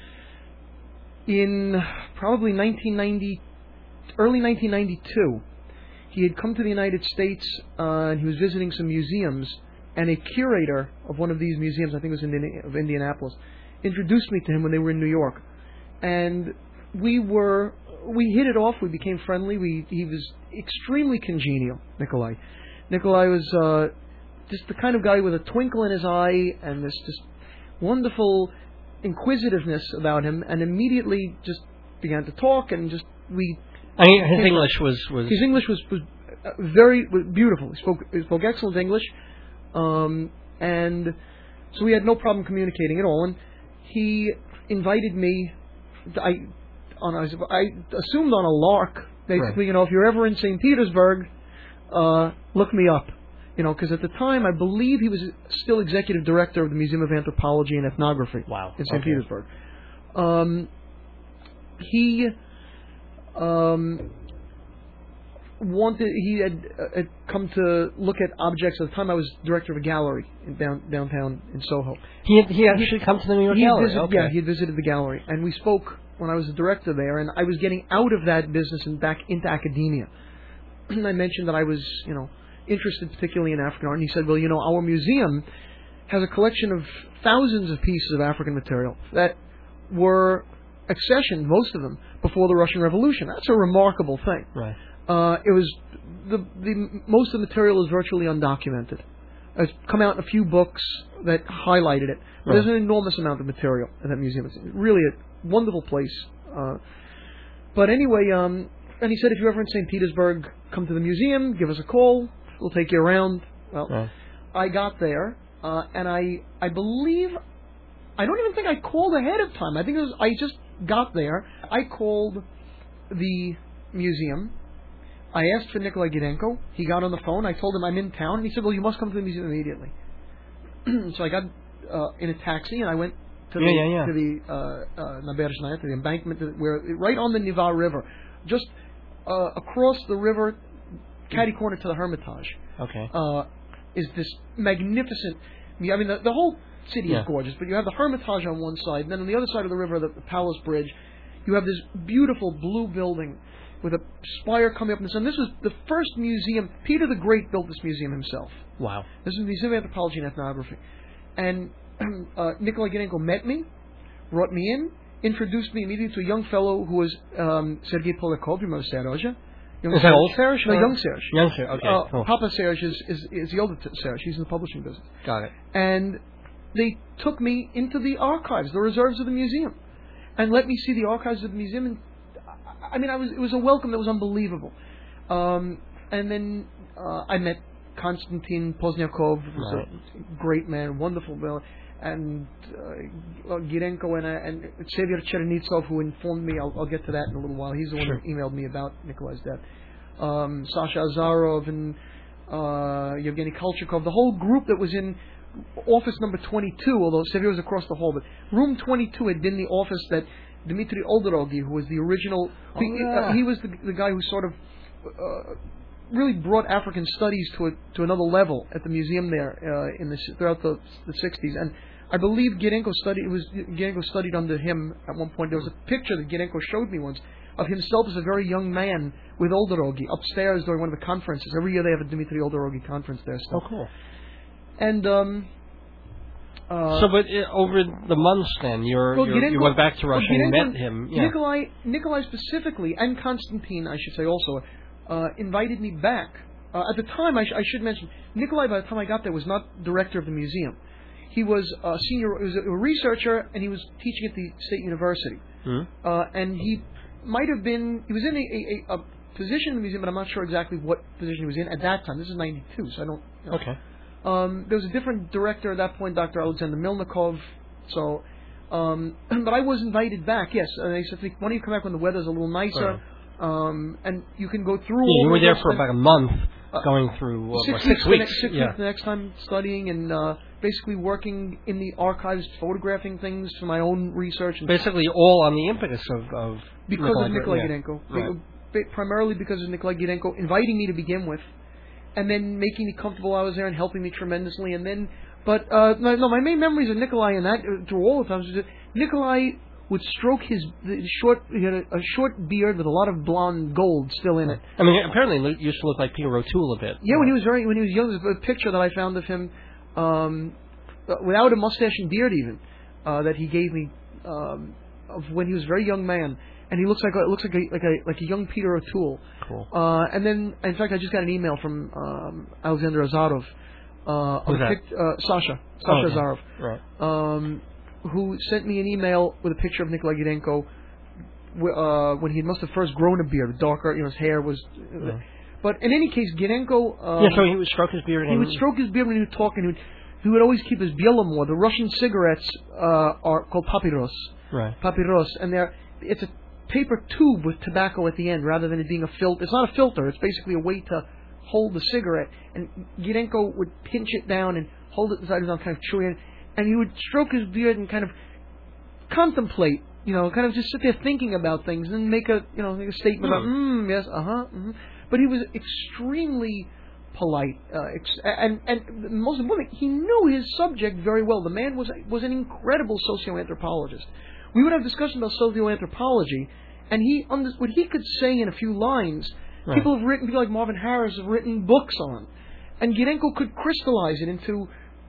in probably nineteen ninety, early nineteen ninety-two. He had come to the United States uh, and he was visiting some museums. And a curator of one of these museums, I think it was in of Indianapolis, introduced me to him when they were in New York. And we were we hit it off. We became friendly. We he was extremely congenial, Nikolai. Nikolai was uh, just the kind of guy with a twinkle in his eye and this just wonderful inquisitiveness about him, and immediately just began to talk and just we. I mean, his English was, was his English was, was very was beautiful. He spoke he spoke excellent English, um, and so we had no problem communicating at all. And he invited me. I on I assumed on a lark, basically. Right. You know, if you're ever in Saint Petersburg, uh, look me up. You know, because at the time, I believe he was still executive director of the Museum of Anthropology and Ethnography. Wow. In Saint Okay. Petersburg. Um, he um, wanted. He had, uh, had come to look at objects. At the time, I was director of a gallery in down, downtown in Soho. He had, he actually come to the New York he had Gallery. Visited, okay. Yeah, he had visited the gallery, and we spoke when I was the director there. And I was getting out of that business and back into academia. And I mentioned that I was, you know, interested particularly in African art, and he said, well, you know, our museum has a collection of thousands of pieces of African material that were accessioned, most of them, before the Russian Revolution. That's a remarkable thing. Right. Uh, it was, the, the most of the material is virtually undocumented. It's come out in a few books that highlighted it. But Right. There's an enormous amount of material in that museum. It's really a wonderful place. Uh, but anyway, um, and he said, if you're ever in Saint Petersburg, come to the museum, give us a call. We'll take you around. Well, Right. I got there, uh, and I I believe, I don't even think I called ahead of time. I think it was, I just got there. I called the museum. I asked for Nikolai Gidenko. He got on the phone. I told him I'm in town. And he said, well, you must come to the museum immediately. So I got uh, in a taxi, and I went to yeah, the, yeah, yeah. to the uh, uh, Nabережная, to the embankment, to, where right on the Neva River, just uh, across the river, catty corner to the Hermitage. Okay. Uh, is this magnificent? I mean, the, the whole city Yeah. is gorgeous, but you have the Hermitage on one side, and then on the other side of the river, the, the Palace Bridge, you have this beautiful blue building with a spire coming up in the sun. This was the first museum. Peter the Great built this museum himself. Wow. This is the Museum of Anthropology and Ethnography. And uh, Nikolai Gidenko met me, brought me in, introduced me immediately to a young fellow who was um, Sergei Polakov. You remember Serge? Young Is that old Serge? No, or- young Serge. Young Serge, okay. Uh, cool. Papa Serge is, is, is the older Serge. He's in the publishing business. Got it. And they took me into the archives, the reserves of the museum, and let me see the archives of the museum. And I mean, I was it was a welcome that was unbelievable. Um, and then uh, I met Konstantin Pozniakov, who was Right. a great man, wonderful man, and uh, Gidenko and, uh, and Xavier Chernitsov, who informed me. I'll, I'll get to that in a little while. He's the one Sure. who emailed me about Nikolai's death. Um, Sasha Azarov and uh, Yevgeny Kolchakov, the whole group that was in office number twenty-two, although Xavier was across the hall, but room twenty-two had been the office that Dmitry Oldorogy, who was the original, Oh, he, yeah. uh, he was the, the guy who sort of uh, really brought African studies to a, to another level at the museum there uh, in the, throughout the, the sixties. And I believe Gidenko studied, it was Gidenko studied under him at one point. There was a picture that Gidenko showed me once of himself as a very young man with Oldorogy upstairs during one of the conferences. Every year they have a Dmitry Oldorogy conference there still. Oh, cool. And um, uh, So, but uh, over the months then, you're, well, you're, you Gidenko- went back to well, Russia and Gidenko- met him. Yeah. Nikolai, Nikolai specifically, and Konstantin, I should say also, uh, invited me back. Uh, at the time, I, sh- I should mention, Nikolai, by the time I got there, was not director of the museum. He was a senior, he was a researcher, and he was teaching at the State University. Hmm? Uh, and he might have been, he was in a, a, a position in the museum, but I'm not sure exactly what position he was in at that time. This is ninety-two, so I don't know. Okay. Um, there was a different director at that point, Doctor Alexander Milnikov. So, um, but I was invited back. Yes, and they said, "Why don't you come back when the weather's a little nicer, um, and you can go through." Yeah, all you were the there rest for of- about a month, uh, going through uh, six, what, weeks, six the weeks. next, six yeah. weeks the next time studying and uh, basically working in the archives, photographing things for my own research. And Basically, all on the impetus of, of because Nikolai of Nikolai yeah. Gidenko. Right. Be- Primarily because of Nikolai Gidenko inviting me to begin with, and then making me comfortable while I was there and helping me tremendously. And then, but uh, no, no, my main memories of Nikolai and that uh, through all the times was that Nikolai would stroke his the short, he had a, a short beard with a lot of blonde gold still in it. I mean, apparently, he lo- used to look like Peter O'Toole a bit. Yeah, when he was very when he was young, there's a picture that I found of him um, uh, without a mustache and beard even uh, that he gave me um, of when he was a very young man. and he looks like a, looks like a like a like a young Peter O'Toole. Cool. Uh, and then, in fact, I just got an email from um, Alexander Azarov. Uh, Who's that? Pic- uh, Sasha. Sasha Oh, okay. Azarov. Right. Um, who sent me an email with a picture of Nikolai Gidenko uh, when he must have first grown a beard, darker, you know, his hair was. Yeah. But in any case, Gidenko. Um, yeah, so he would stroke his beard. he and would stroke his beard when he would talk, and he would, he would always keep his Bielamor. The Russian cigarettes uh, are called papyros. Right. Papyros, and they're it's a paper tube with tobacco at the end, rather than it being a filter. It's not a filter. It's basically a way to hold the cigarette. And Gidenko would pinch it down and hold it inside his mouth, kind of chewing it, and he would stroke his beard and kind of contemplate. You know, kind of just sit there thinking about things and make a, you know, make a statement Hmm. about, mm, yes, uh huh. Mm-hmm. But he was extremely polite, uh, ex- and and most importantly, he knew his subject very well. The man was was an incredible socioanthropologist. We would have discussions about socioanthropology, and he under, what he could say in a few lines, Right. people have written, people like Marvin Harris have written books on, and Gidenko could crystallize it into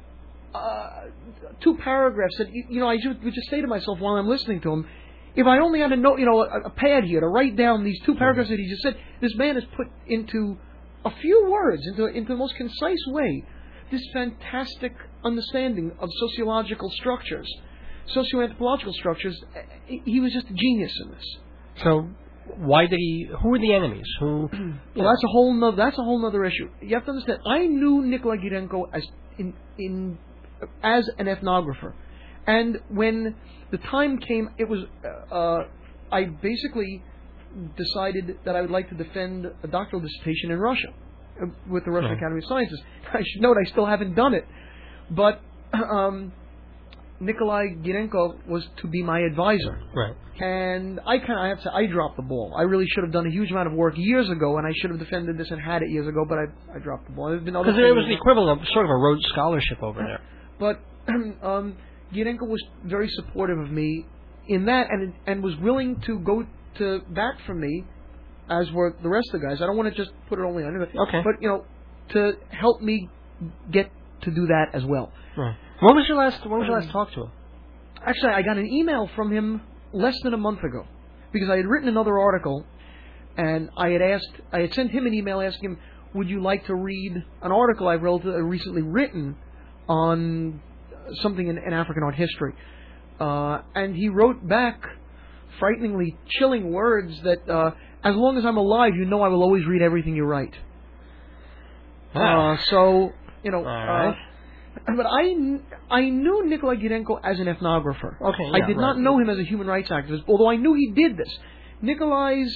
uh, two paragraphs that you, you know I just, would just say to myself while I'm listening to him. If I only had a note, you know, a, a pad here to write down these two paragraphs that he just said, this man has put into a few words, into into the most concise way, this fantastic understanding of sociological structures, socioanthropological structures. He was just a genius in this. So, why did he? Who were the enemies? Who? Well, that's a whole nother, that's a whole nother issue. You have to understand. I knew Nikolai Gidenko as in in as an ethnographer, and when the time came, it was uh, I basically decided that I would like to defend a doctoral dissertation in Russia uh, with the Russian Right. Academy of Sciences. I should note I still haven't done it, but um, Nikolai Gidenko was to be my advisor. Right. And I kind of, I have to, I dropped the ball. I really should have done a huge amount of work years ago, and I should have defended this and had it years ago, but I, I dropped the ball. There's been other Because it was things- the equivalent of sort of a Rhodes Scholarship over there. But um, Gidenko was very supportive of me in that, and and was willing to go to bat for me, as were the rest of the guys. I don't want to just put it only on him, Okay. but you know, to help me get to do that as well. Right. When was your last? When was your last talk to him? Actually, I got an email from him less than a month ago, because I had written another article, and I had asked, I had sent him an email asking him, would you like to read an article I've relatively recently written on something in, in African art history? Uh, and he wrote back frighteningly chilling words that, uh, as long as I'm alive, you know I will always read everything you write. Uh, so, you know, All right. uh, but I, kn- I knew Nikolai Gidenko as an ethnographer. Okay, I yeah, did not right. know him as a human rights activist, although I knew he did this. Nikolai's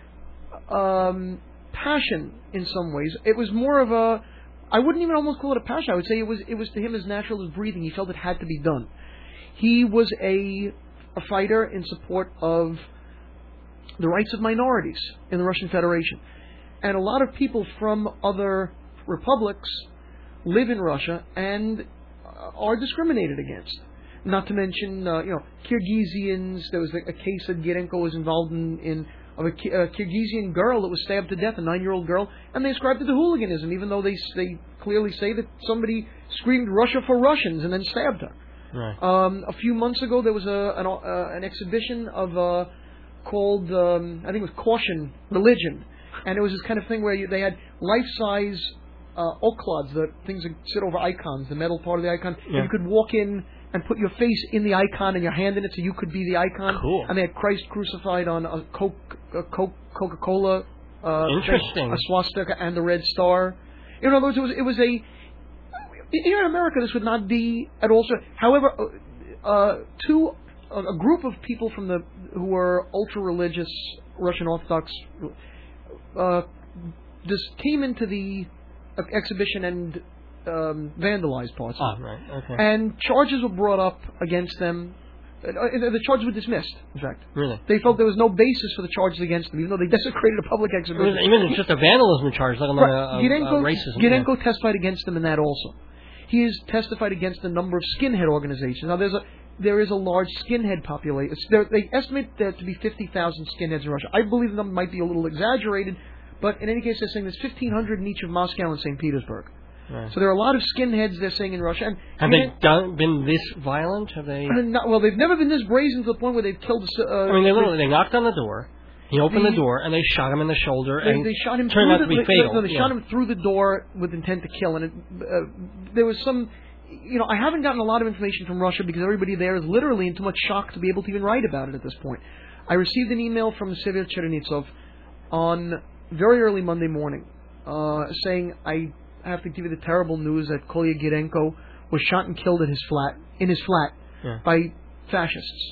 um, passion, in some ways, it was more of a, I wouldn't even almost call it a passion. I would say it was, it was to him as natural as breathing. He felt it had to be done. He was a, a fighter in support of the rights of minorities in the Russian Federation. And a lot of people from other republics live in Russia and uh, are discriminated against. Not to mention, uh, you know, Kyrgyzians. There was a, a case that Gidenko was involved in, in of a, Ki- a Kyrgyzian girl that was stabbed to death, a nine-year-old girl, and they ascribed it to hooliganism, even though they they clearly say that somebody screamed "Russia for Russians" and then stabbed her. Right. Um, a few months ago, there was a an, uh, an exhibition of uh, called um, I think it was Caution Religion, and it was this kind of thing where you, they had life-size uh, oklods, the things that sit over icons, the metal part of the icon. Yeah. And you could walk in and put your face in the icon and your hand in it, so you could be the icon. Cool. And they had Christ crucified on a Coke, a Coke, Coca-Cola. Uh, Interesting. thing, a swastika and the red star. In other words, it was it was a. Here in America, this would not be at all. However, uh, uh, two a, a group of people from the who were ultra religious Russian Orthodox uh, just came into the uh, exhibition and um, vandalized parts. Ah, of it. right. Okay. And charges were brought up against them. Uh, the charges were dismissed. In fact, Really? they felt there was no basis for the charges against them, even though they desecrated a public It was, exhibition. even if it's just a vandalism charge, let alone Right. a, a, Gidenko, a racism. Gidenko testified against them in that also. He has testified against a number of skinhead organizations. Now, there's a there is a large skinhead population. There, they estimate there to be fifty thousand skinheads in Russia. I believe the number might be a little exaggerated, but in any case, they're saying there's fifteen hundred in each of Moscow and Saint Petersburg. Right. So there are a lot of skinheads, they're saying, in Russia. And Have they done, been this violent? Have they? Uh, not, well, they've never been this brazen to the point where they've killed. Uh, I mean, they literally they knocked on the door. He opened the, the door and they shot him in the shoulder. They, and they shot him turned through out the, to be they, fatal. No, they yeah. shot him through the door with intent to kill. And it, uh, there was some, you know, I haven't gotten a lot of information from Russia because everybody there is literally in too much shock to be able to even write about it at this point. I received an email from Sever Chernitsov on very early Monday morning uh, saying, I have to give you the terrible news that Kolya Girenko was shot and killed at his flat in his flat yeah. by fascists.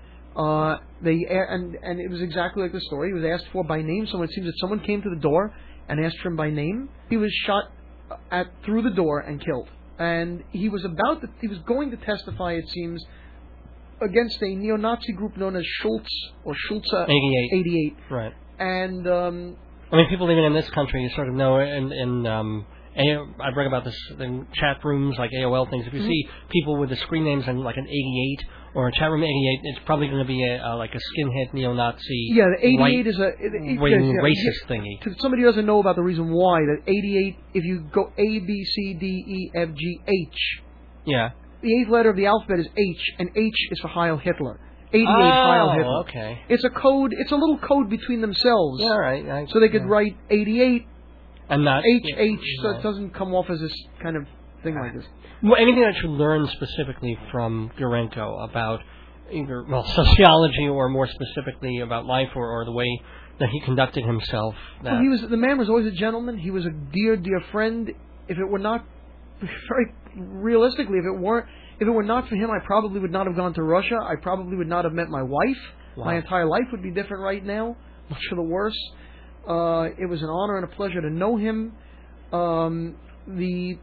Uh, they and and it was exactly like the story. He was asked for by name. So it seems that someone came to the door and asked for him by name. He was shot at through the door and killed. And he was about to, he was going to testify, it seems, against a neo-Nazi group known as Schultz or Schulze eighty-eight. eighty-eight. Right. And um, I mean, people even in this country, you sort of know, in in um, A- I've read about this in chat rooms like A O L things. If you mm-hmm. see people with the screen names and like an eighty-eight or a chat room eighty-eight, it's probably going to be a, a like a skinhead neo-Nazi. Yeah, the eighty-eight is a it, it, wing yeah, racist yeah, thingy. To somebody who doesn't know about the reason why, that eighty-eight, if you go A, B, C, D, E, F, G, H. Yeah. The eighth letter of the alphabet is H, and H is for Heil Hitler. eighty-eight oh, Heil Hitler. okay. It's a code. It's a little code between themselves. Yeah, right. I, so they could yeah. write eighty-eight and not H yeah, H, so no. it doesn't come off as this kind of thing like this. Well, anything that you learn specifically from Girenko about either well sociology or more specifically about life or, or the way that he conducted himself. That well, he was the man was always a gentleman. He was a dear, dear friend. If it were not very realistically, if it weren't, if it were not for him, I probably would not have gone to Russia. I probably would not have met my wife. Wow. My entire life would be different right now, much for the worse. Uh, it was an honor and a pleasure to know him. Um, the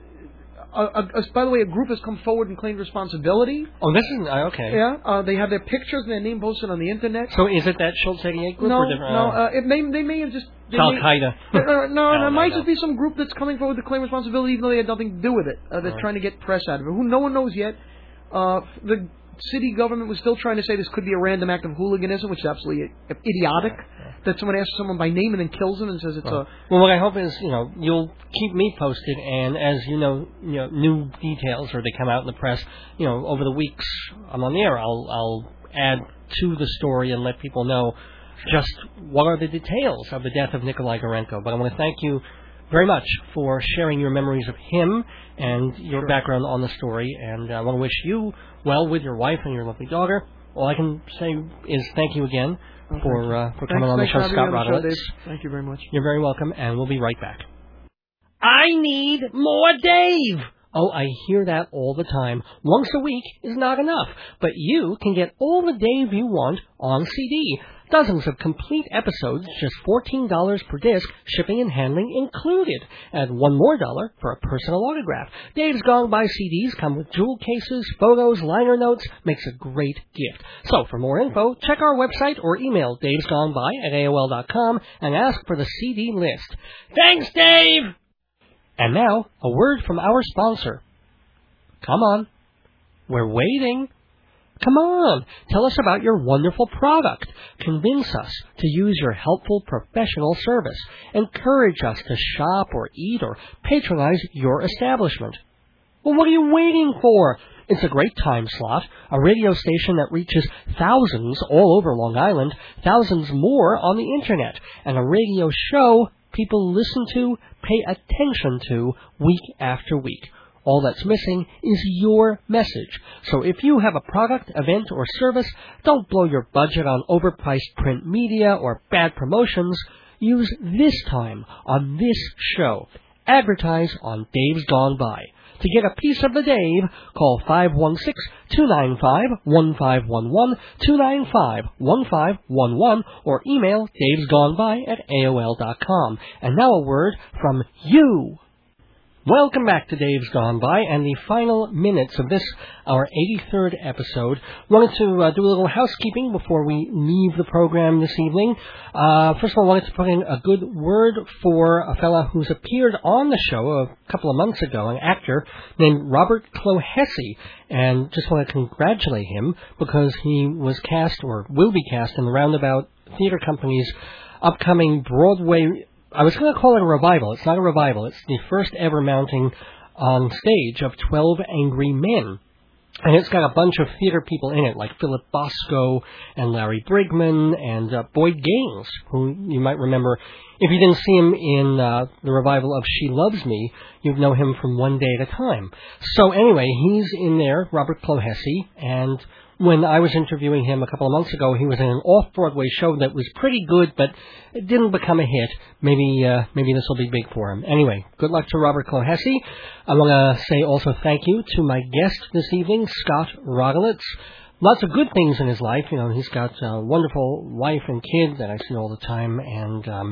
uh, uh, by the way, a group has come forward and claimed responsibility. Oh, this is uh, okay. Yeah, uh, they have their pictures and their name posted on the internet. So is it that Schultz eighty-eight group? No, or different, no. uh, Uh, it may they may have just Al Qaeda. No, no, no, no, it might no. just be some group that's coming forward to claim responsibility, even though they had nothing to do with it. Uh, they're right. trying to get press out of it. Who no one knows yet. Uh, the city government was still trying to say this could be a random act of hooliganism, which is absolutely idiotic. Yeah, yeah. That someone asks someone by name and then kills them and says it's well, a. Well, what I hope is you know you'll keep me posted, and as you know, you know new details or they come out in the press, you know over the weeks I'm on the air, I'll I'll add to the story and let people know just what are the details of the death of Nikolai Girenko. But I want to thank you very much for sharing your memories of him and your sure. background on the story, and I want to wish you well with your wife and your lovely daughter. All I can say is thank you again okay. for uh, for thanks, coming on the thanks show, for Scott having me on the show, Rodowitz. Dave. Thank you very much. You're very welcome, and we'll be right back. I need more Dave! Oh, I hear that all the time. Once a week is not enough, but you can get all the Dave you want on C D. Dozens of complete episodes, just fourteen dollars per disc, shipping and handling included. Add one more dollar for a personal autograph. Dave's Gone By C Ds come with jewel cases, photos, liner notes, makes a great gift. So for more info, check our website or email davesgoneby at A O L dot com and ask for the C D list. Thanks, Dave! And now, a word from our sponsor. Come on. We're waiting. Come on, tell us about your wonderful product. Convince us to use your helpful professional service. Encourage us to shop or eat or patronize your establishment. Well, what are you waiting for? It's a great time slot, a radio station that reaches thousands all over Long Island, thousands more on the Internet, and a radio show people listen to, pay attention to, week after week. All that's missing is your message. So if you have a product, event, or service, don't blow your budget on overpriced print media or bad promotions. Use this time on this show. Advertise on Dave's Gone By. To get a piece of the Dave, call five one six, two nine five, one five one one, two nine five, one five one one, or email davesgoneby at A O L dot com. And now a word from you. Welcome back to Dave's Gone By and the final minutes of this, our eighty-third episode. Wanted to uh, do a little housekeeping before we leave the program this evening. Uh, first of all, I wanted to put in a good word for a fella who's appeared on the show a couple of months ago, an actor named Robert Clohessy, and just want to congratulate him because he was cast, or will be cast, in the Roundabout Theater Company's upcoming Broadway I was going to call it a revival. It's not a revival. It's the first ever mounting on stage of twelve Angry Men. And it's got a bunch of theater people in it, like Philip Bosco and Larry Brigman and uh, Boyd Gaines, who you might remember. If you didn't see him in uh, the revival of She Loves Me, you'd know him from One Day at a Time. So anyway, he's in there, Robert Clohessy, and when I was interviewing him a couple of months ago, he was in an off-Broadway show that was pretty good, but it didn't become a hit. Maybe uh, maybe this will be big for him. Anyway, good luck to Robert Clohessy. I want to say also thank you to my guest this evening, Scott Rogalitz. Lots of good things in his life. You know, he's got a wonderful wife and kid that I see all the time, and um,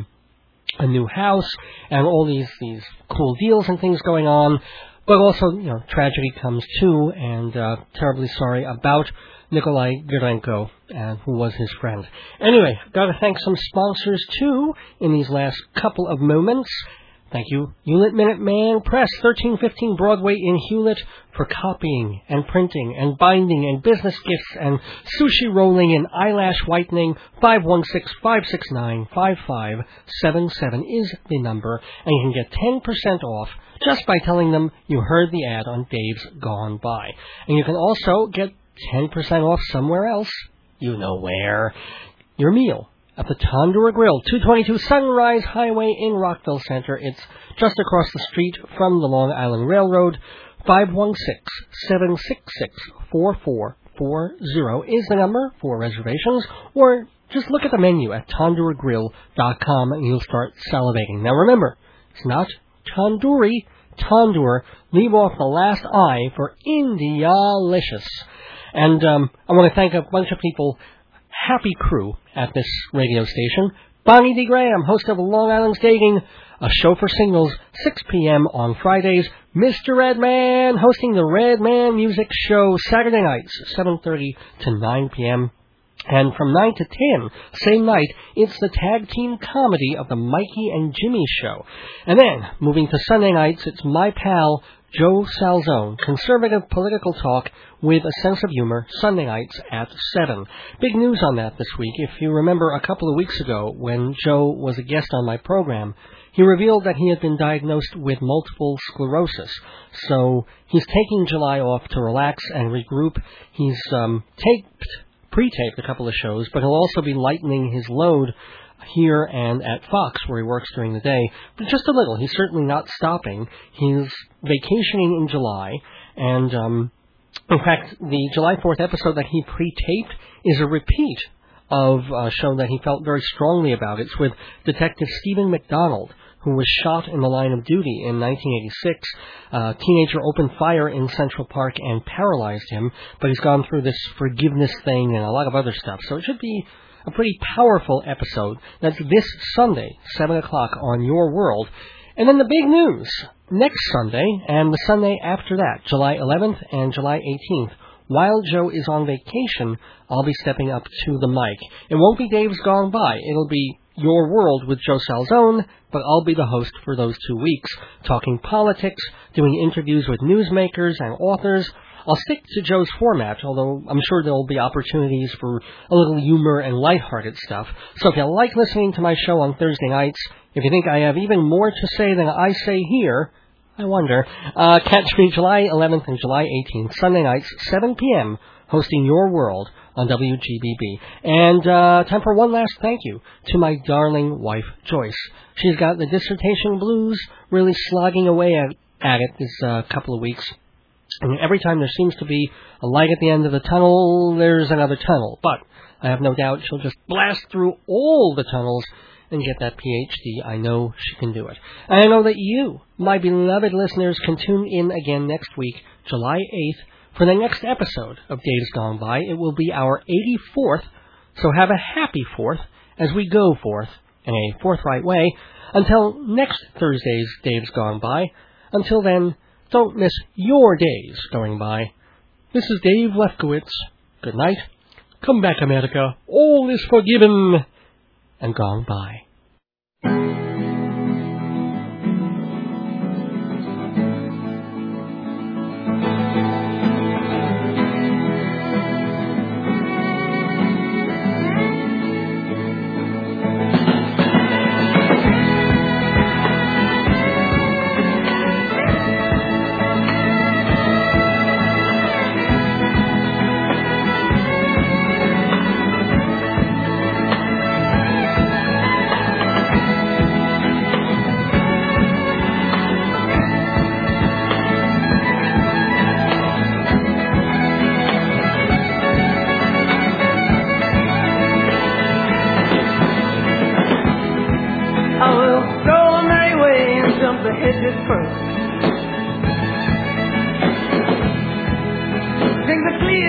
a new house, and all these, these cool deals and things going on. But also, you know, tragedy comes too, and uh, terribly sorry about Nikolai Gurenko, uh, who was his friend. Anyway, got to thank some sponsors too in these last couple of moments. Thank you, Hewlett Minuteman Press, thirteen fifteen Broadway in Hewlett, for copying and printing and binding and business gifts and sushi rolling and eyelash whitening. Five one six, five six nine, five five seven seven is the number, and you can get ten percent off just by telling them you heard the ad on Dave's Gone By. And you can also get ten percent off somewhere else, you know where, your meal at the Tandoor Grill, two twenty-two Sunrise Highway in Rockville Center. It's just across the street from the Long Island Railroad. Five one six, seven six six, four four four zero is the number for reservations, or just look at the menu at tandoor grill dot com and you'll start salivating. Now remember, it's not tandoori, tandoor. Leave off the last I for India-licious. And um, I want to thank a bunch of people, happy crew at this radio station. Bonnie D. Graham, host of Long Island's Dating, a show for singles, six p.m. on Fridays. Mister Redman, hosting the Redman Music Show Saturday nights, seven thirty to nine p.m. And from nine to ten, same night, it's the tag team comedy of the Mikey and Jimmy Show. And then, moving to Sunday nights, it's my pal, Joe Salzone, conservative political talk with a sense of humor, Sunday nights at seven. Big news on that this week. If you remember a couple of weeks ago when Joe was a guest on my program, he revealed that he had been diagnosed with multiple sclerosis. So he's taking July off to relax and regroup. He's um, taped, pre-taped a couple of shows, but he'll also be lightening his load here and at Fox, where he works during the day, but just a little. He's certainly not stopping. He's vacationing in July, and um, in fact, the July fourth episode that he pre-taped is a repeat of a show that he felt very strongly about. It's with Detective Stephen McDonald, who was shot in the line of duty in nineteen eighty-six. A teenager opened fire in Central Park and paralyzed him, but he's gone through this forgiveness thing and a lot of other stuff, so it should be a pretty powerful episode. That's this Sunday, seven o'clock on Your World. And then the big news, next Sunday and the Sunday after that, July eleventh and July eighteenth, while Joe is on vacation, I'll be stepping up to the mic. It won't be Dave's Gone By. It'll be Your World with Joe Salzone, but I'll be the host for those two weeks, talking politics, doing interviews with newsmakers and authors. I'll stick to Joe's format, although I'm sure there will be opportunities for a little humor and lighthearted stuff. So if you like listening to my show on Thursday nights, if you think I have even more to say than I say here, I wonder, uh, catch me July eleventh and July eighteenth, Sunday nights, seven p.m., hosting Your World on W G B B. And uh, time for one last thank you to my darling wife, Joyce. She's got the dissertation blues, really slogging away at, at it this uh, couple of weeks. And every time there seems to be a light at the end of the tunnel, there's another tunnel. But I have no doubt she'll just blast through all the tunnels and get that P H D. I know she can do it. And I know that you, my beloved listeners, can tune in again next week, July eighth, for the next episode of Dave's Gone By. It will be our eighty-fourth, so have a happy fourth as we go forth in a forthright way until next Thursday's Dave's Gone By. Until then, don't miss your days going by. This is Dave Lefkowitz. Good night. Come back, America. All is forgiven and gone by.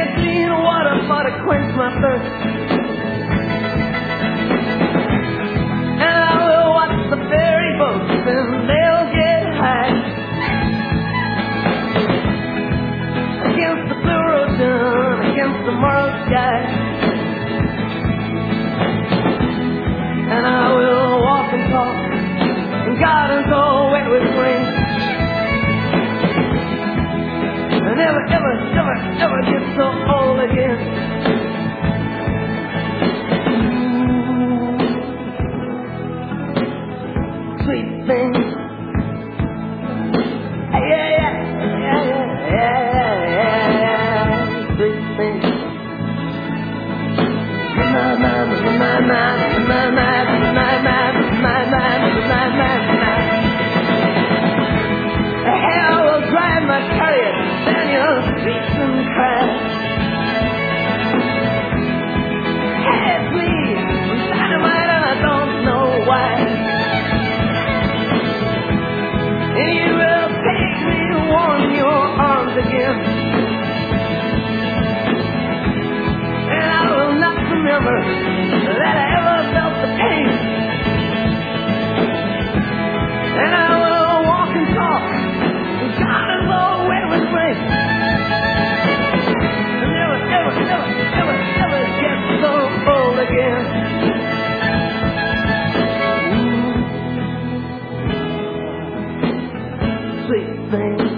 ain't seen water for to quench my thirst. And I will watch the ferry boats and they'll get high against the blue ocean, against the moral sky. And I will walk and talk in gardens all wet with rain, and never, ever, ever, ever get so old again. Sweet things, yeah, yeah, yeah, yeah, yeah, yeah, sweet things. My, my, my, my, my, my, my, my, my, my, my, my. Hell will drive my chariot down your streets and cry. Hey, please, I'm dynamite and I don't know why. And you will take me to warm your arms again. And I will not remember that I ever felt the pain. And I will walk and talk, and God is all wet with rain. And never, ever, ever, ever, ever get so old again. Ooh. Sweet thing.